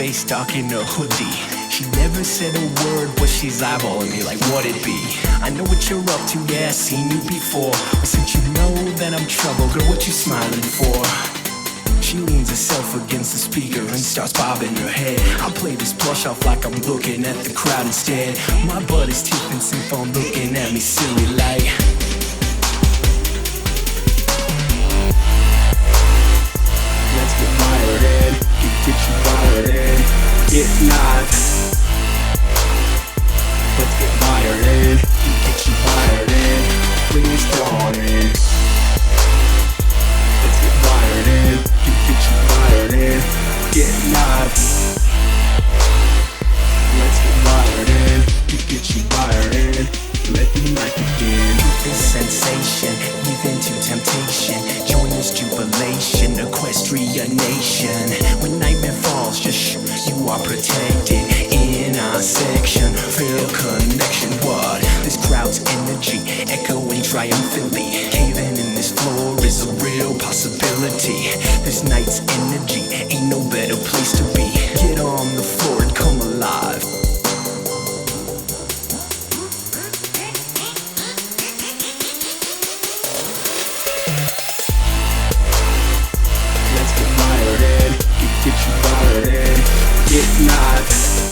face dark in a hoodie. She never said a word, but she's eyeballing me like what it be. I know what you're up to, yeah, I've seen you before. But since you know that I'm trouble, girl, what you smiling for? She leans herself against the speaker and starts bobbing her head. I play this blush off like I'm looking at the crowd instead. My butt is tipping since I'm looking at me silly like. Let's get wired in, get you wired in, get live. Let's get wired in, get you wired in, bring this dawn in. Let's get wired in, get you wired in, get live. Let's get wired in, get you wired in, let the night begin. This sensation, even to temptation, join this jubilation, equestria nation. When nightmare falls, just you are protected in our section. Feel connection, what? This crowd's energy, echoing triumphantly. Caving in this floor is a real possibility. This night's energy, ain't no better place to be. Get on the floor and come alive. Let's get wired in, get you wired in, get live.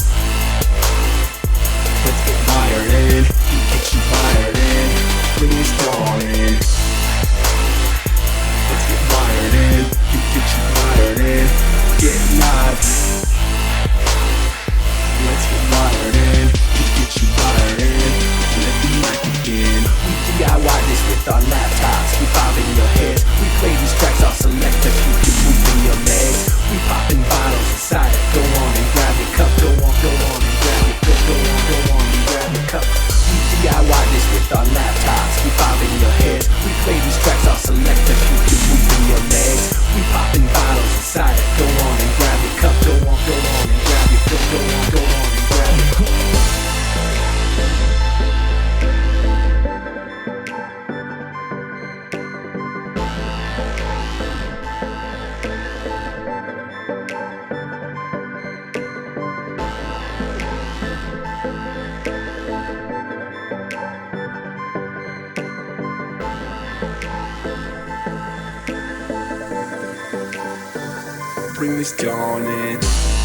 Let's get wired in, get you wired in, bring this dawn in. Let's get wired in, get you wired in, get live. Let's get wired in, get you wired in, let the night begin. We DIY this with our laptops, we bob in your heads. We play these tracks all selective, you can move in your legs. We popping bottles inside it, go on and grab your cup. Go on and grab your cup, go on and grab your cup. We DIY this with our laptops, we bob in your heads. We play these tracks all selective, you can move in your legs. We popping bottles inside it, go on and grab your cup. Go on and grab your cup, go on and grab your cup. Bring this dawn in.